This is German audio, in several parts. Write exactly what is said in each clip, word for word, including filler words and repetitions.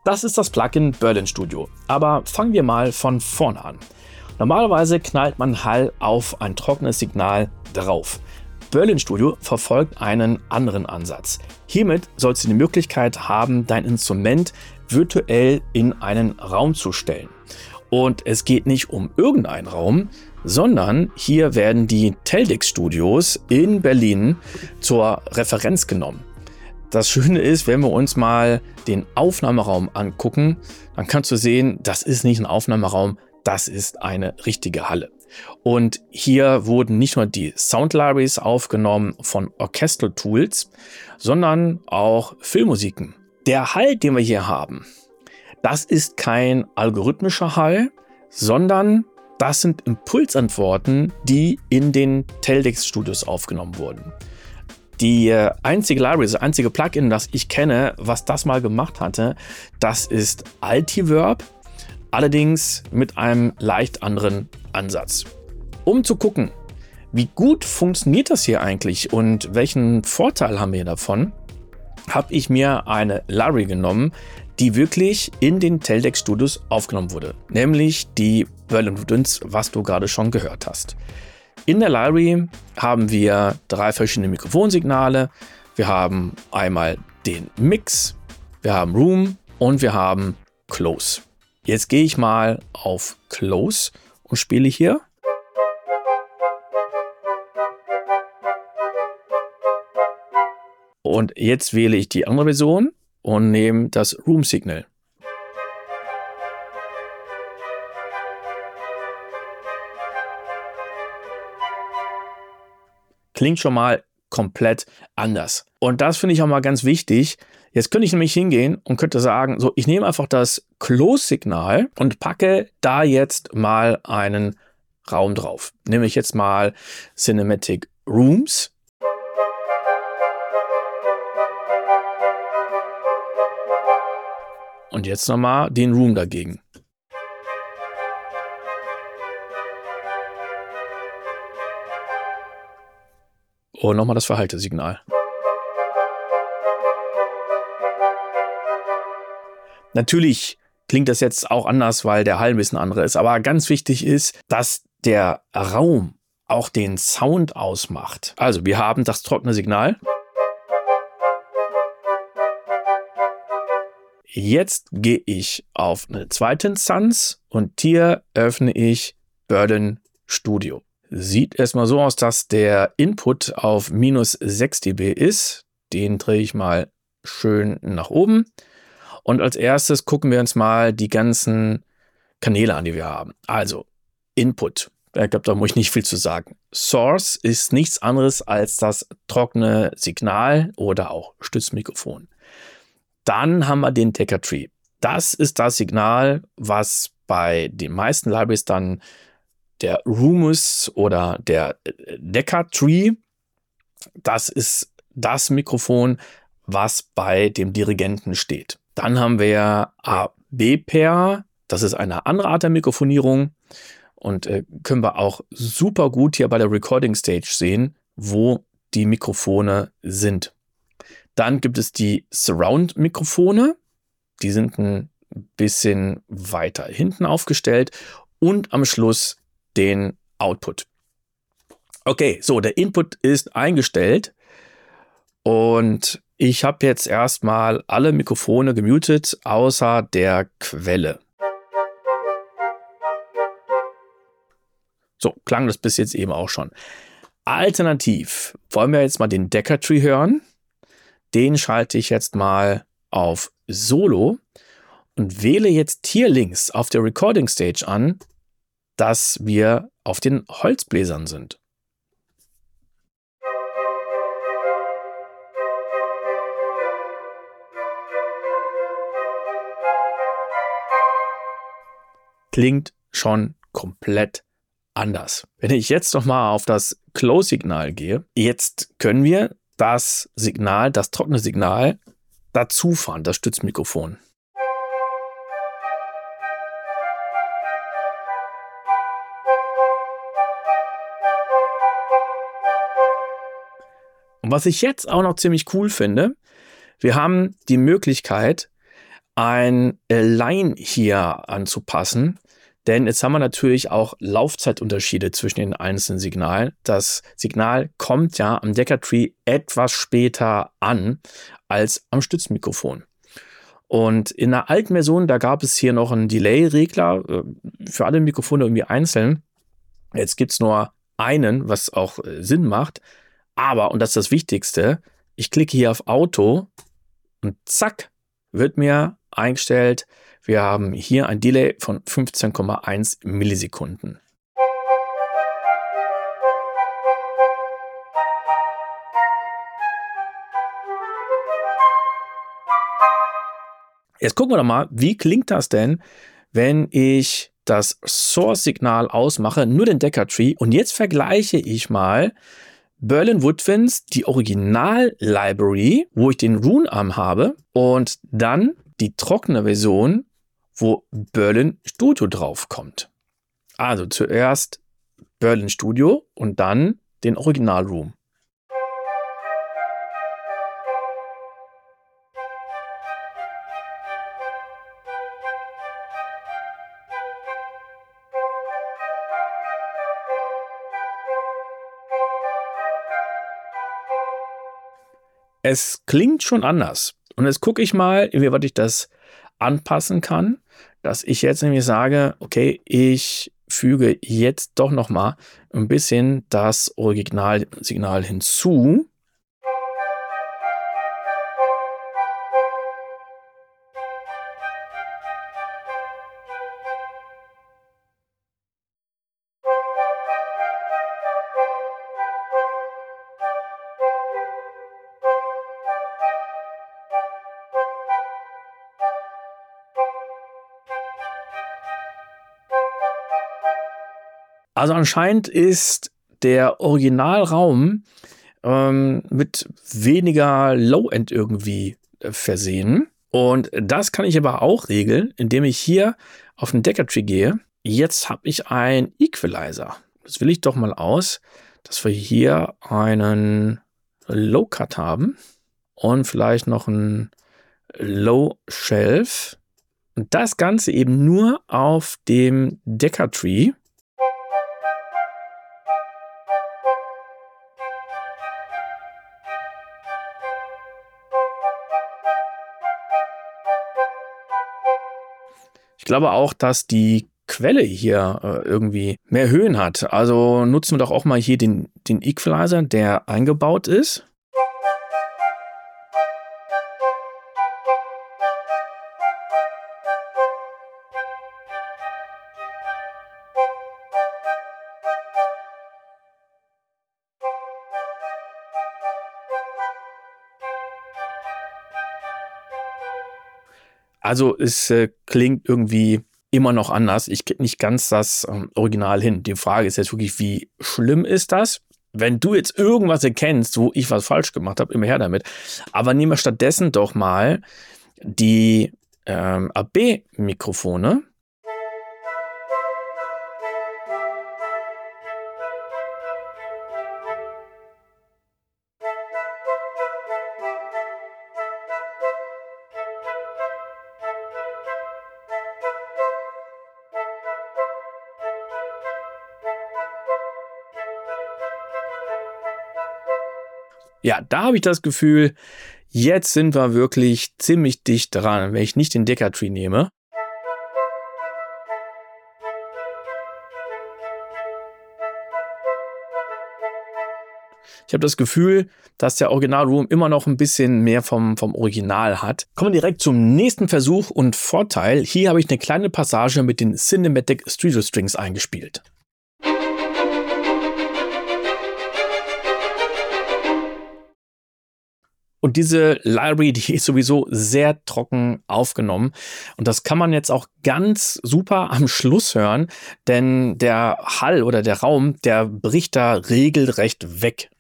Das ist das Plugin Berlin Studio. Aber fangen wir mal von vorne an. Normalerweise knallt man Hall auf ein trockenes Signal drauf. Berlin Studio verfolgt einen anderen Ansatz. Hiermit sollst du die Möglichkeit haben, dein Instrument virtuell in einen Raum zu stellen. Und es geht nicht um irgendeinen Raum, sondern hier werden die Teldec Studios in Berlin zur Referenz genommen. Das Schöne ist, wenn wir uns mal den Aufnahmeraum angucken, dann kannst du sehen, das ist nicht ein Aufnahmeraum, das ist eine richtige Halle. Und hier wurden nicht nur die Sound Libraries aufgenommen von Orchestral Tools, sondern auch Filmmusiken. Der Hall, den wir hier haben, das ist kein algorithmischer Hall, sondern das sind Impulsantworten, die in den Teldec Studios aufgenommen wurden. Die einzige Library, das einzige Plugin, das ich kenne, was das mal gemacht hatte, das ist Altiverb, allerdings mit einem leicht anderen Ansatz. Um zu gucken, wie gut funktioniert das hier eigentlich und welchen Vorteil haben wir davon, habe ich mir eine Library genommen, die wirklich in den Teldec Studios aufgenommen wurde, nämlich die Berlin Rudens, was du gerade schon gehört hast. In der Library haben wir drei verschiedene Mikrofonsignale. Wir haben einmal den Mix, wir haben Room und wir haben Close. Jetzt gehe ich mal auf Close und spiele hier. Und jetzt wähle ich die andere Version und nehme das Room-Signal. Klingt schon mal komplett anders. Und das finde ich auch mal ganz wichtig. Jetzt könnte ich nämlich hingehen und könnte sagen, so, ich nehme einfach das Close-Signal und packe da jetzt mal einen Raum drauf. Nehme ich jetzt mal Cinematic Rooms. Und jetzt nochmal den Room dagegen. Und nochmal das Verhaltesignal. Natürlich klingt das jetzt auch anders, weil der Hall ein bisschen anderer ist. Aber ganz wichtig ist, dass der Raum auch den Sound ausmacht. Also wir haben das trockene Signal. Jetzt gehe ich auf eine zweite Instanz und hier öffne ich Berlin Studio. Sieht erstmal so aus, dass der Input auf minus sechs Dezibel ist. Den drehe ich mal schön nach oben. Und als erstes gucken wir uns mal die ganzen Kanäle an, die wir haben. Also Input. Ich glaube, da muss ich nicht viel zu sagen. Source ist nichts anderes als das trockene Signal oder auch Stützmikrofon. Dann haben wir den Decca Tree. Das ist das Signal, was bei den meisten Libraries dann der Rumus oder der Decca Tree, das ist das Mikrofon, was bei dem Dirigenten steht. Dann haben wir A B-Pair, das ist eine andere Art der Mikrofonierung und äh, können wir auch super gut hier bei der Recording Stage sehen, wo die Mikrofone sind. Dann gibt es die Surround-Mikrofone, die sind ein bisschen weiter hinten aufgestellt und am Schluss den Output. Okay, so, der Input ist eingestellt und ich habe jetzt erstmal alle Mikrofone gemutet, außer der Quelle. So, klang das bis jetzt eben auch schon. Alternativ wollen wir jetzt mal den Decca Tree hören. Den schalte ich jetzt mal auf Solo und wähle jetzt hier links auf der Recording Stage an, dass wir auf den Holzbläsern sind. Klingt schon komplett anders. Wenn ich jetzt noch mal auf das Close-Signal gehe, jetzt können wir das Signal, das trockene Signal, dazu fahren, das Stützmikrofon. Und was ich jetzt auch noch ziemlich cool finde, wir haben die Möglichkeit, ein Align hier anzupassen, denn jetzt haben wir natürlich auch Laufzeitunterschiede zwischen den einzelnen Signalen. Das Signal kommt ja am Decca-Tree etwas später an als am Stützmikrofon. Und in der alten Version, da gab es hier noch einen Delay-Regler äh, für alle Mikrofone irgendwie einzeln. Jetzt gibt es nur einen, was auch äh, Sinn macht. Aber, und das ist das Wichtigste, ich klicke hier auf Auto und zack, wird mir eingestellt, wir haben hier ein Delay von fünfzehn Komma eins Millisekunden. Jetzt gucken wir doch mal, wie klingt das denn, wenn ich das Source-Signal ausmache, nur den Decca-Tree. Und jetzt vergleiche ich mal Berlin Woodwinds, die Original-Library, wo ich den Roon-Arm habe, und dann die trockene Version, wo Berlin Studio draufkommt. Also zuerst Berlin Studio und dann den Original-Room. Es klingt schon anders. Und jetzt gucke ich mal, wie weit ich das anpassen kann, dass ich jetzt nämlich sage, okay, ich füge jetzt doch noch mal ein bisschen das Originalsignal hinzu. Also anscheinend ist der Originalraum ähm, mit weniger Low-End irgendwie äh, versehen. Und das kann ich aber auch regeln, indem ich hier auf den Decca-Tree gehe. Jetzt habe ich einen Equalizer. Das will ich doch mal aus, dass wir hier einen Low-Cut haben und vielleicht noch einen Low-Shelf. Und das Ganze eben nur auf dem Decca-Tree. Ich glaube auch, dass die Quelle hier äh, irgendwie mehr Höhen hat. Also nutzen wir doch auch mal hier den, den Equalizer, der eingebaut ist. Also es äh, klingt irgendwie immer noch anders. Ich kriege nicht ganz das ähm, Original hin. Die Frage ist jetzt wirklich, wie schlimm ist das? Wenn du jetzt irgendwas erkennst, wo ich was falsch gemacht habe, immer her damit. Aber nehmen wir stattdessen doch mal die ähm, A B-Mikrofone. Ja, da habe ich das Gefühl, jetzt sind wir wirklich ziemlich dicht dran, wenn ich nicht den Decca-Tree nehme. Ich habe das Gefühl, dass der Original-Room immer noch ein bisschen mehr vom, vom Original hat. Kommen wir direkt zum nächsten Versuch und Vorteil. Hier habe ich eine kleine Passage mit den Cinematic Studio Strings eingespielt. Und diese Library, die ist sowieso sehr trocken aufgenommen. Und das kann man jetzt auch ganz super am Schluss hören, denn der Hall oder der Raum, der bricht da regelrecht weg.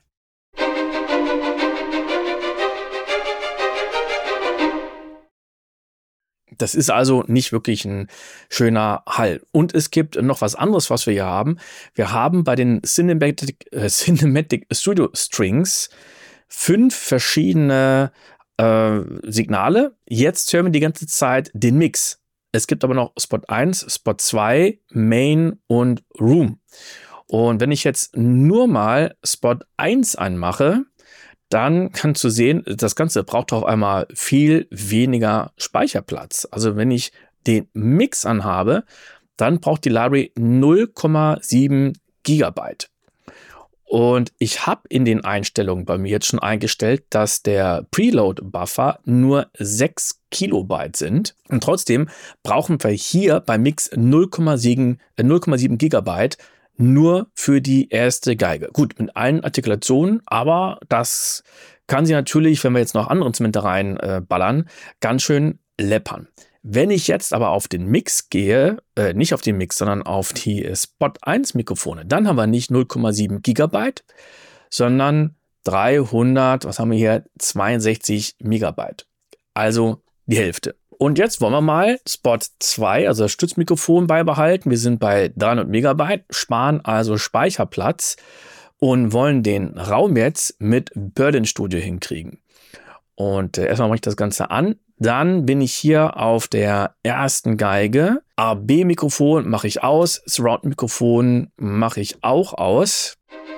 Das ist also nicht wirklich ein schöner Hall. Und es gibt noch was anderes, was wir hier haben. Wir haben bei den Cinematic, äh, Cinematic Studio Strings fünf verschiedene äh, Signale. Jetzt hören wir die ganze Zeit den Mix. Es gibt aber noch Spot eins, Spot zwei, Main und Room. Und wenn ich jetzt nur mal Spot eins anmache, dann kannst du sehen, das Ganze braucht auf einmal viel weniger Speicherplatz. Also wenn ich den Mix anhabe, dann braucht die Library null Komma sieben Gigabyte. Und ich habe in den Einstellungen bei mir jetzt schon eingestellt, dass der Preload-Buffer nur sechs Kilobyte sind. Und trotzdem brauchen wir hier beim Mix null Komma sieben Gigabyte nur für die erste Geige. Gut, mit allen Artikulationen, aber das kann sie natürlich, wenn wir jetzt noch andere Instrumente reinballern, äh, ganz schön läppern. Wenn ich jetzt aber auf den Mix gehe, äh, nicht auf den Mix, sondern auf die Spot eins Mikrofone, dann haben wir nicht null Komma sieben Gigabyte, sondern dreihundert, was haben wir hier, zweiundsechzig Megabyte. Also die Hälfte. Und jetzt wollen wir mal Spot zwei, also das Stützmikrofon, beibehalten. Wir sind bei dreihundert Megabyte, sparen also Speicherplatz und wollen den Raum jetzt mit Berlin Studio hinkriegen. Und äh, erstmal mache ich das Ganze an. Dann bin ich hier auf der ersten Geige. A B-Mikrofon mache ich aus. Surround-Mikrofon mache ich auch aus.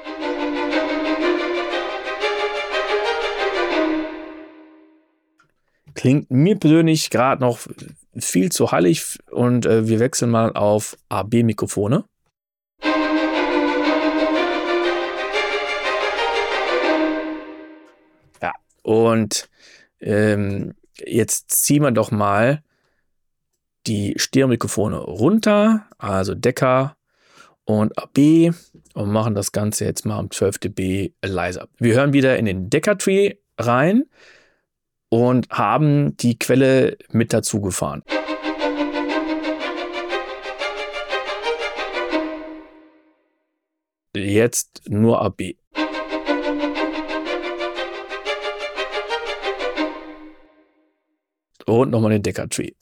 Klingt mir persönlich gerade noch viel zu hallig und äh, wir wechseln mal auf A B-Mikrofone. Ja, und ähm, jetzt ziehen wir doch mal die Stereomikrofone runter, also Decker und A B, und machen das Ganze jetzt mal um zwölf Dezibel leiser. Wir hören wieder in den Decker-Tree rein und haben die Quelle mit dazu gefahren. Jetzt nur A B. Und nochmal den Decker-Tree.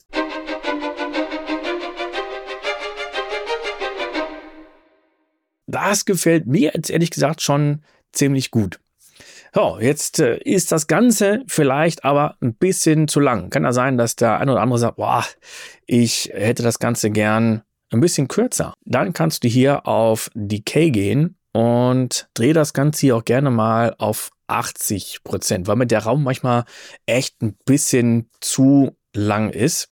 Das gefällt mir jetzt ehrlich gesagt schon ziemlich gut. So, jetzt äh, ist das Ganze vielleicht aber ein bisschen zu lang. Kann ja sein, dass der eine oder andere sagt, boah, ich hätte das Ganze gern ein bisschen kürzer. Dann kannst du hier auf Decay gehen und dreh das Ganze hier auch gerne mal auf achtzig Prozent, weil mir der Raum manchmal echt ein bisschen zu lang ist.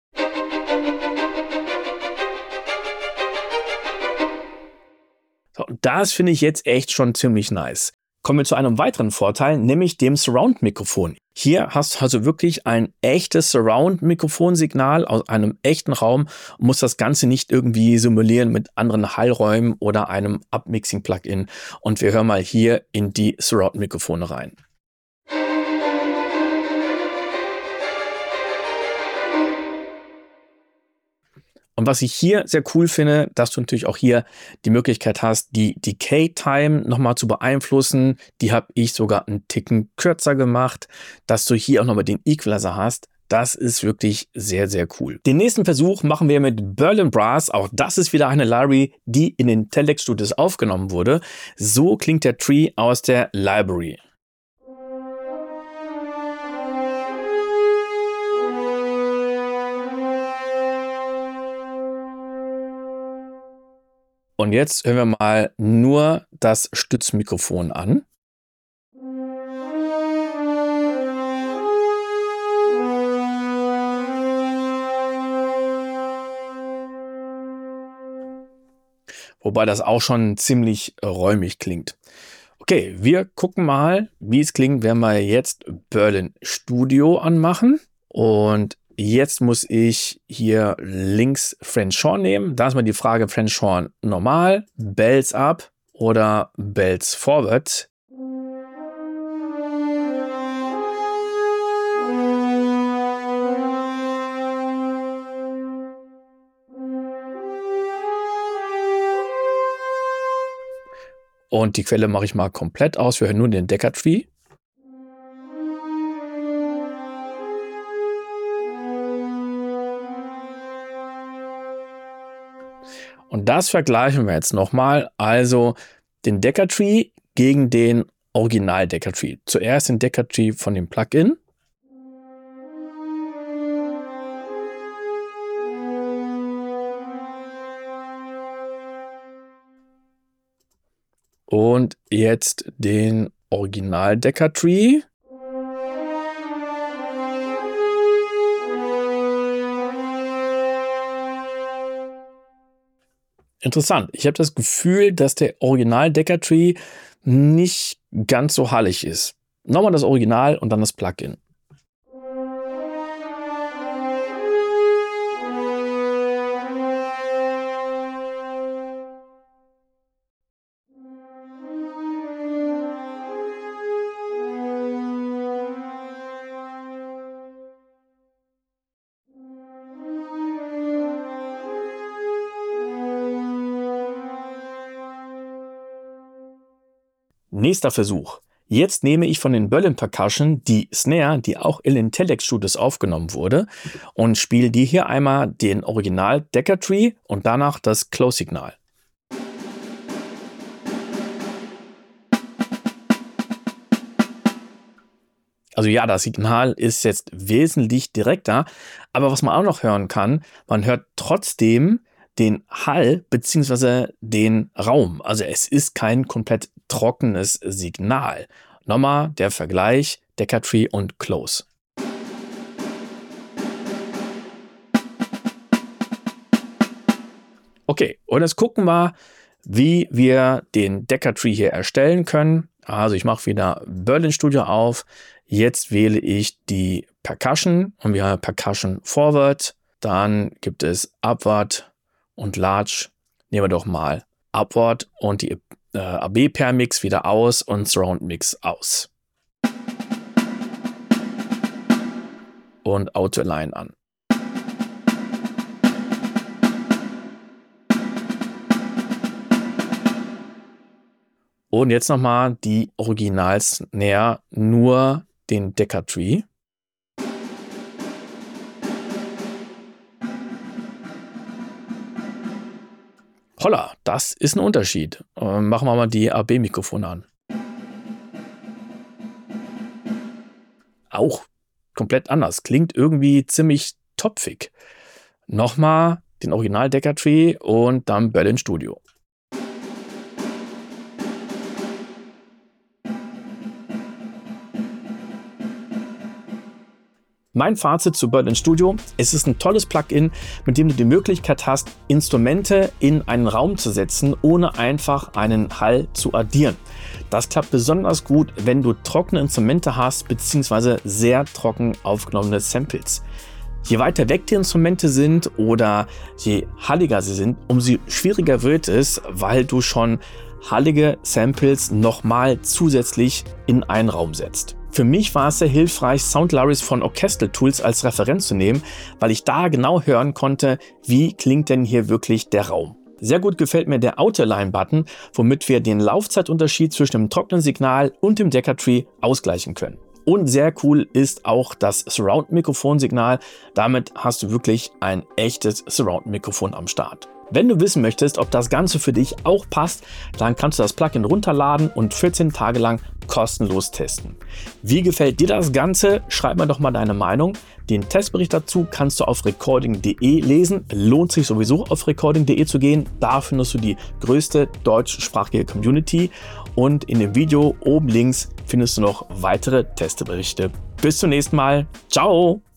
So, das finde ich jetzt echt schon ziemlich nice. Kommen wir zu einem weiteren Vorteil, nämlich dem Surround-Mikrofon. Hier hast du also wirklich ein echtes Surround-Mikrofonsignal aus einem echten Raum und musst das Ganze nicht irgendwie simulieren mit anderen Hallräumen oder einem Upmixing-Plugin. Und wir hören mal hier in die Surround-Mikrofone rein. Und was ich hier sehr cool finde, dass du natürlich auch hier die Möglichkeit hast, die Decay-Time nochmal zu beeinflussen. Die habe ich sogar einen Ticken kürzer gemacht, dass du hier auch nochmal den Equalizer hast. Das ist wirklich sehr, sehr cool. Den nächsten Versuch machen wir mit Berlin Brass. Auch das ist wieder eine Library, die in den Telex Studios aufgenommen wurde. So klingt der Tree aus der Library. Und jetzt hören wir mal nur das Stützmikrofon an. Wobei das auch schon ziemlich räumig klingt. Okay, wir gucken mal, wie es klingt, wenn wir jetzt Berlin Studio anmachen. Und jetzt muss ich hier links French Horn nehmen. Da ist mal die Frage, French Horn normal, Bells up oder Bells forward. Und die Quelle mache ich mal komplett aus. Wir hören nur den Decker-Tree. Und das vergleichen wir jetzt nochmal. Also den Decker-Tree gegen den Original-Decker-Tree. Zuerst den Decker-Tree von dem Plugin. Und jetzt den Original Decca Tree. Interessant. Ich habe das Gefühl, dass der Original Decca Tree nicht ganz so hallig ist. Nochmal das Original und dann das Plugin. Nächster Versuch. Jetzt nehme ich von den Berlin Percussion die Snare, die auch in den Telex Studios aufgenommen wurde, und spiele die hier einmal den Original Decca Tree und danach das Close-Signal. Also ja, das Signal ist jetzt wesentlich direkter, aber was man auch noch hören kann, man hört trotzdem den Hall bzw. den Raum. Also es ist kein komplett trockenes Signal. Nochmal der Vergleich Decca Tree und Close. Okay, und jetzt gucken wir, wie wir den Decca Tree hier erstellen können. Also ich mache wieder Berlin Studio auf. Jetzt wähle ich die Percussion und wir haben Percussion Forward. Dann gibt es Upward und Large. Nehmen wir doch mal Upward und die äh, A B-Pair-Mix wieder aus und Surround-Mix aus. Und Auto-Align an. Und jetzt nochmal die Original-Snare, nur den Decca Tree. Holla, das ist ein Unterschied. Äh, machen wir mal die A B-Mikrofone an. Auch komplett anders. Klingt irgendwie ziemlich topfig. Nochmal den Original Decca Tree und dann Berlin Studio. Mein Fazit zu Berlin Studio: Es ist ein tolles Plugin, mit dem du die Möglichkeit hast, Instrumente in einen Raum zu setzen, ohne einfach einen Hall zu addieren. Das klappt besonders gut, wenn du trockene Instrumente hast, beziehungsweise sehr trocken aufgenommene Samples. Je weiter weg die Instrumente sind oder je halliger sie sind, umso schwieriger wird es, weil du schon hallige Samples nochmal zusätzlich in einen Raum setzt. Für mich war es sehr hilfreich, Sound Libraries von Orchestral Tools als Referenz zu nehmen, weil ich da genau hören konnte, wie klingt denn hier wirklich der Raum. Sehr gut gefällt mir der Auto-Align-Button, womit wir den Laufzeitunterschied zwischen dem trockenen Signal und dem Decca Tree ausgleichen können. Und sehr cool ist auch das Surround-Mikrofon-Signal. Damit hast du wirklich ein echtes Surround-Mikrofon am Start. Wenn du wissen möchtest, ob das Ganze für dich auch passt, dann kannst du das Plugin runterladen und vierzehn Tage lang kostenlos testen. Wie gefällt dir das Ganze? Schreib mir doch mal deine Meinung. Den Testbericht dazu kannst du auf recording punkt de lesen. Lohnt sich sowieso, auf recording punkt de zu gehen. Da findest du die größte deutschsprachige Community. Und in dem Video oben links findest du noch weitere Testberichte. Bis zum nächsten Mal. Ciao!